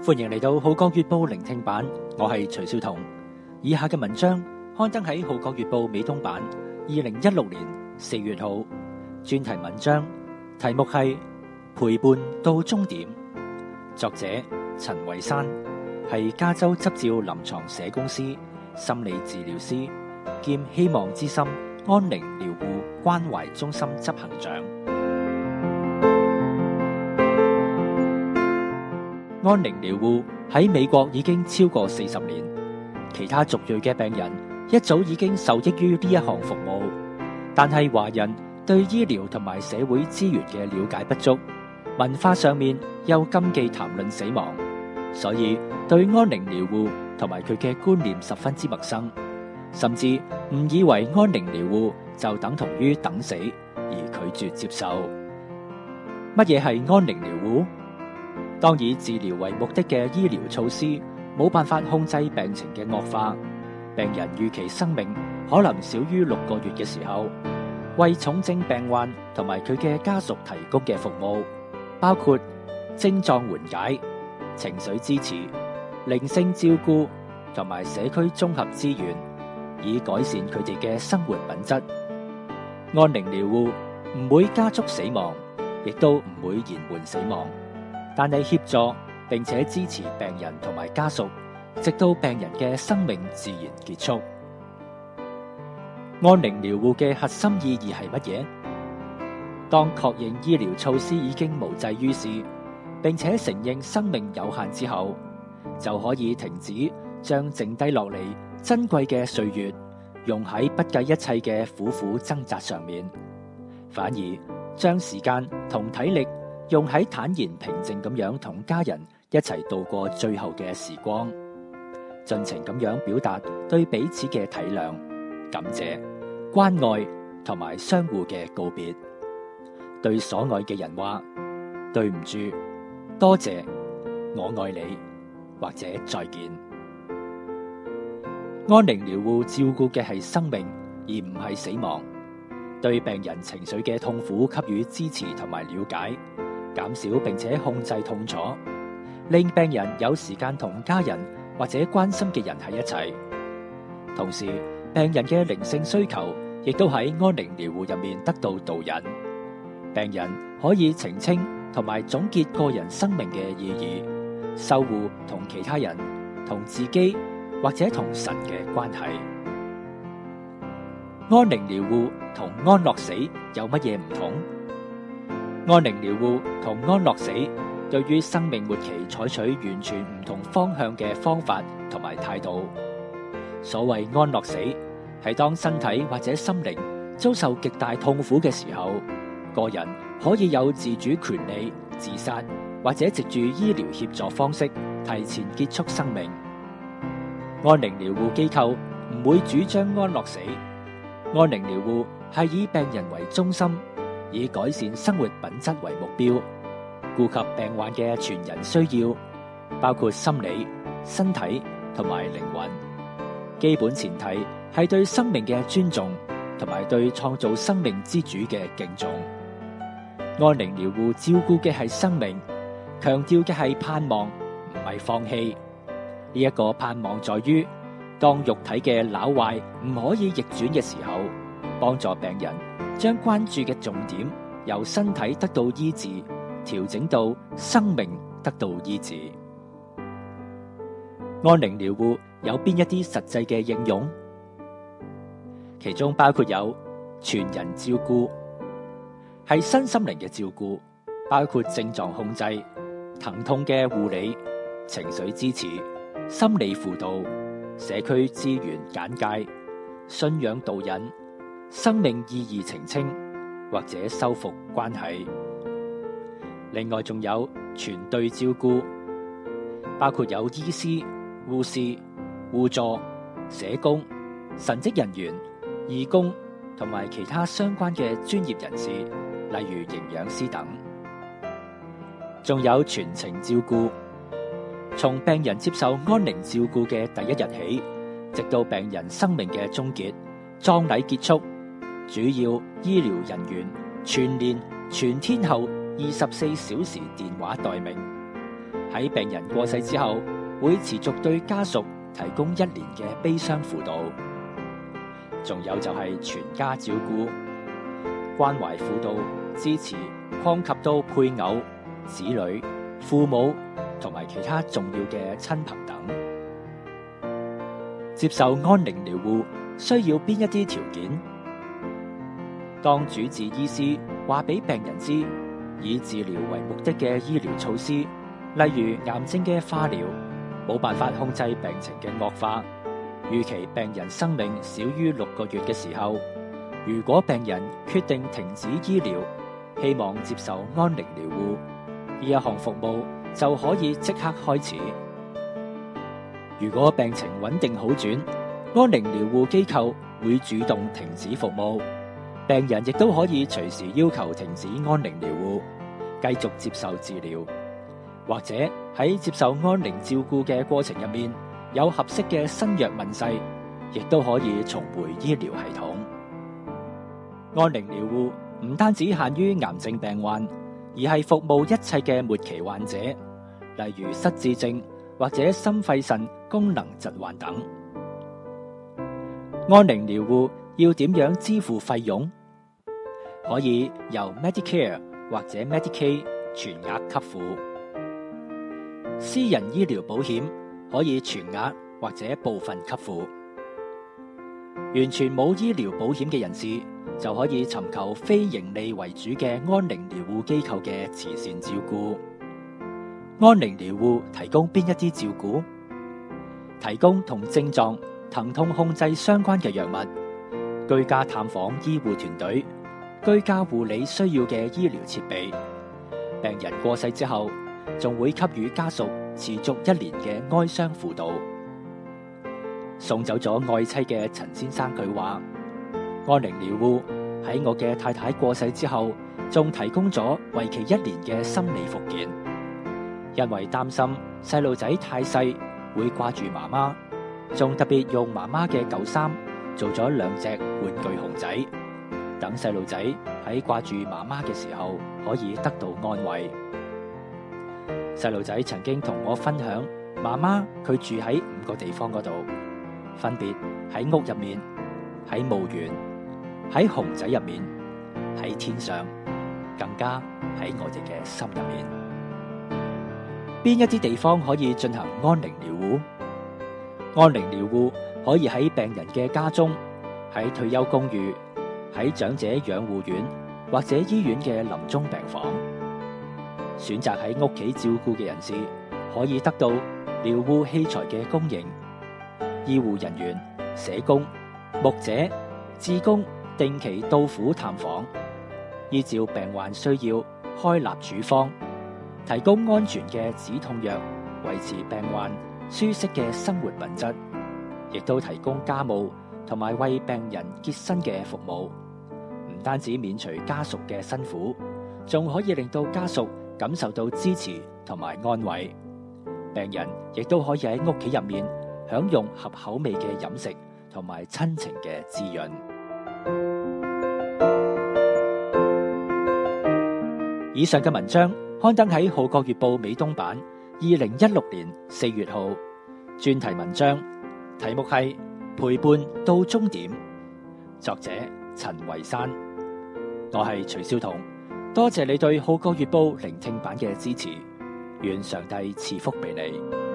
歡迎嚟到《號角月報》聆聽版，我係徐少彤。以下嘅文章刊登喺《號角月報》美東版2016年4月號，專題文章題目係陪伴到終點，作者陳維山，係加州執照臨床社公司心理治療師兼希望之心安寧療護關懷中心執行長。安寧療護喺美國已經超過40年，其他族裔嘅病人一早已經受益於呢一項服務，但係華人對醫療同埋社會資源嘅了解不足，文化上面又禁忌談論死亡，所以對安寧療護同埋佢嘅觀念十分之陌生，甚至誤以為安寧療護就等同於等死而拒絕接受。乜嘢係安寧療護？當以治療為目的嘅醫療措施冇辦法控制病情嘅惡化，病人預期生命可能少於6個月嘅時候，為重症病患同埋佢嘅家屬提供嘅服務，包括症狀緩解、情緒支持、靈性照顧同埋社區綜合資源，以改善佢哋嘅生活品質。安寧療護唔會加速死亡，亦都唔會延緩死亡，但係協助並且支持病人同埋家屬，直到病人嘅生命自然結束。安寧療護嘅核心意義係乜嘢？當確認醫療措施已經無濟於事，並且承認生命有限之後，就可以停止將剩低落嚟珍貴嘅歲月用喺不計一切嘅苦苦掙扎上面，反而將時間同體力用喺坦然平靜咁樣同家人一齊度過最後嘅時光，盡情咁樣表達對彼此嘅體諒、感謝、關愛同埋相互嘅告別，對所愛嘅人話對唔住、多謝、我愛你，或者再見。安寧療護照顧嘅係生命，而唔係死亡，對病人情緒嘅痛苦給予支持同埋了解，減少並且控制痛楚，令病人有時間同家人或者關心嘅人喺一齊。同時，病人嘅靈性需求亦都喺安寧療護入面得到導引。病人可以澄清同埋總結個人生命嘅意義，修護同其他人、同自己或者同神嘅關係。安寧療護同安樂死有乜嘢唔同？安寧療護同安樂死對於生命末期採取完全唔同方向嘅方法同埋態度。所謂安樂死，係當身體或者心靈遭受極大痛苦嘅時候，個人可以有自主權利自殺，或者藉住醫療協助方式提前結束生命。安寧療護機構唔會主張安樂死，安寧療護係以病人為中心，以改善生活品質為目標，顧及病患嘅全人需要，包括心理、身體同埋靈魂。基本前提係對生命嘅尊重，同埋對創造生命之主嘅敬重。安寧療護照顧嘅係生命，強調嘅係盼望，唔係放棄。呢一個盼望在於，當肉體嘅朽壞唔可以逆轉嘅時候，幫助病人將關注嘅重點由身體得到醫治，調整到生命得到醫治。安寧療護有邊一啲實際嘅應用？其中包括有全人照顧，係身心靈嘅照顧，包括症狀控制、疼痛嘅護理、情緒支持、心理輔導、社區資源簡介、信仰導引、生命意義澄清或者修復關係。另外仲有全隊照顧，包括有醫師、護士、護助、社工、神職人員、義工同埋其他相關嘅專業人士，例如營養師等。仲有全程照顧，從病人接受安寧照顧嘅第一日起，直到病人生命嘅終結、葬禮結束，主要醫療人員全年全天候24小時電話待命， 喺病人過世之後，會持續對家屬提供1年嘅悲傷輔導。仲有就係全家照顧、關懷輔導、支持，擴及到配偶、子女、父母同埋其他重要嘅親朋等。接受安寧療護需要邊一啲條件？當主治醫師話俾病人知，以治療為目的嘅醫療措施，例如癌症嘅化療，冇辦法控制病情嘅惡化，預期病人生命少於6個月嘅時候，如果病人決定停止醫療，希望接受安寧療護，呢一項服務就可以即刻開始。如果病情穩定好轉，安寧療護機構會主動停止服務，病人亦都可以隨時要求停止安寧療護，繼續接受治療，或者喺接受安寧照顧嘅過程入面，有合適嘅新藥問世，亦都可以重回醫療系統。安寧療護唔單止限於癌症病患，而係服務一切嘅末期患者，例如失智症或者心肺腎功能疾患等。安寧療護要點樣支付費用？可以由 Medicare 或者 Medicaid 全額給付，私人醫療保險可以全額或者部分給付。完全冇醫療保險嘅人士就可以尋求非盈利為主嘅安寧療護機構嘅慈善照顧。安寧療護提供邊一啲照顧？提供同症狀、疼痛控制相關嘅藥物，居家探訪醫護團隊，居家護理需要嘅醫療設備。病人過世之後，仲會給予家屬持續1年嘅哀傷輔導。送走咗愛妻嘅陳先生佢話，安寧療護喺我嘅太太過世之後，仲提供咗為期1年嘅心理復健。因為擔心細路仔太細會掛住媽媽，仲特別用媽媽嘅舊衫做咗2隻玩具熊仔，等細路仔喺掛住媽媽嘅時候可以得到安慰。細路仔曾經同我分享，媽媽佢住喺5個地方嗰度，分別喺屋入面、喺墓園、喺熊仔入面、喺天上，更加喺我哋嘅心入面。邊一啲地方可以進行安寧療護？安寧療護可以喺病人嘅家中、喺退休公寓、喺長者養護院或者醫院嘅臨終病房。選擇喺屋企照顧嘅人士可以得到療護器材嘅供應，醫護人員、社工、牧者、志工定期到府探訪，依照病患需要開立處方，提供安全嘅止痛藥，維持病患舒適嘅生活品質，亦都提供家務同埋為病人潔身嘅服務。唔單止免除家屬嘅辛苦，仲可以令到家屬感受到支持同埋安慰。病人亦都可以喺屋企入面享用合口味嘅飲食同埋親情嘅滋潤。以上嘅文章刊登喺《號角月報》美東版2016年4月號，專題文章題目係陪伴到終點，作者陳維山。我係徐少彤，多謝你對《號角月報》聆聽版嘅支持，願上帝賜福俾你。